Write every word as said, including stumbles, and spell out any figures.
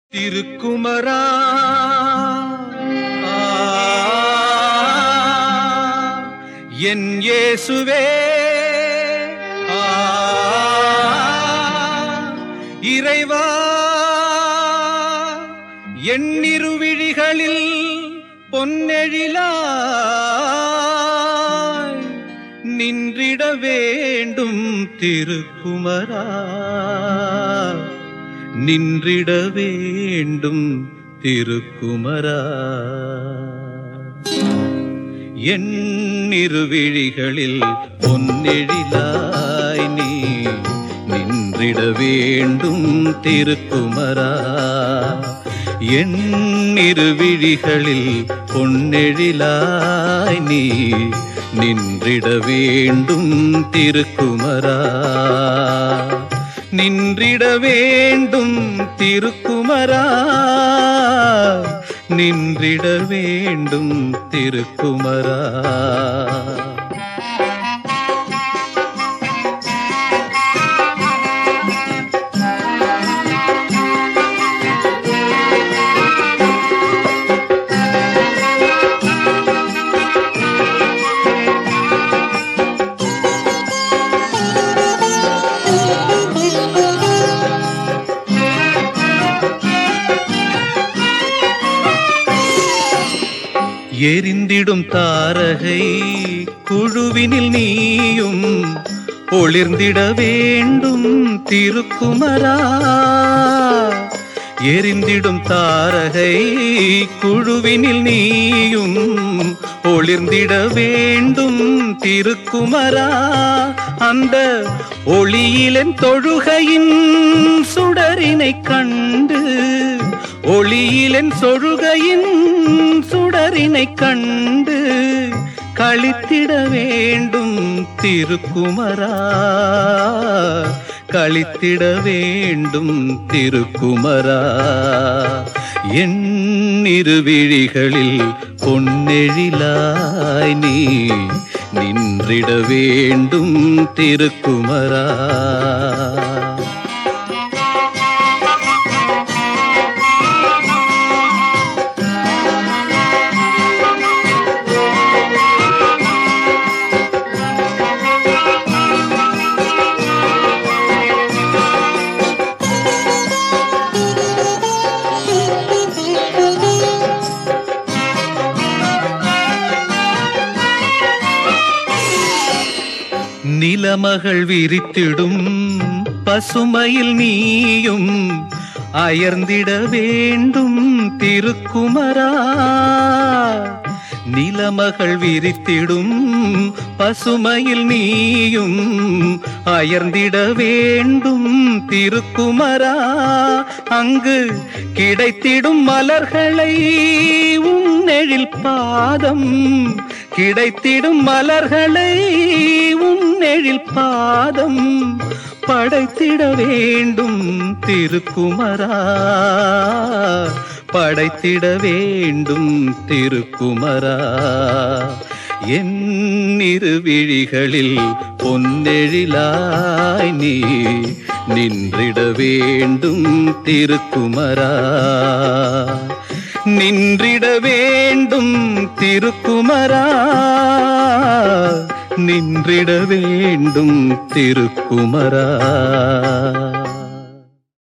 திருக்குமரா என் இயேசுவே, இறைவா எண்ணிரு விழிகளில் பொன்னெழிலாய் நின்றிட வேண்டும். திருக்குமரா நின்றிட வேண்டும். திருக்குமரா எண்ணிரு விழிகளில் பொன்னெழிலாய் நீ நின்றிட வேண்டும். திருக்குமரா எண்ணிரு விழிகளில் பொன்னெழிலாய் நீ நின்றிட வேண்டும். திருக்குமரா நின்றிட வேண்டும். திருக்குமரா நின்றிட வேண்டும். திருக்குமரா எரிந்திடும் தாரகை குழுவினில் நீயும் ஒளிர்ந்திட வேண்டும். திருக்குமரா எரிந்திடும் தாரகை குழுவினில் நீயும் ஒளிர்ந்திட வேண்டும். திருக்குமரா அந்த ஒளியிலன் தொழுகையின் சுடரினை கண்டு ஒளியிலன் சொழுகையின் சுடரினை கண்டு களித்திட வேண்டும். திருக்குமரா களித்திட வேண்டும். திருக்குமரா எண்ணிரு விழிகளில் பொன்னெழிலாய் நீ நின்றிட வேண்டும். திருக்குமரா நிலமகள் விரித்திடும் பசுமையில் நீயும் அயர்ந்திட வேண்டும். திருக்குமரா நிலமகள் விரித்திடும் பசுமையில் நீயும் அயர்ந்திட வேண்டும். திருக்குமரா அங்கு கிடைத்திடும் மலர்களை உன்னெழில் பாதம் கிடைத்திடும் மலர்களை உன்னெழில் பாதம் படைத்திட வேண்டும். திருக்குமரா படைத்திட வேண்டும். திருக்குமரா எண்ணிரு விழிகளில் பொன்னெழிலாய் நீ நின்றிட வேண்டும். திருக்குமரா நின்றிட வேண்டும். திருக்குமரா நின்றிட வேண்டும். திருக்குமரா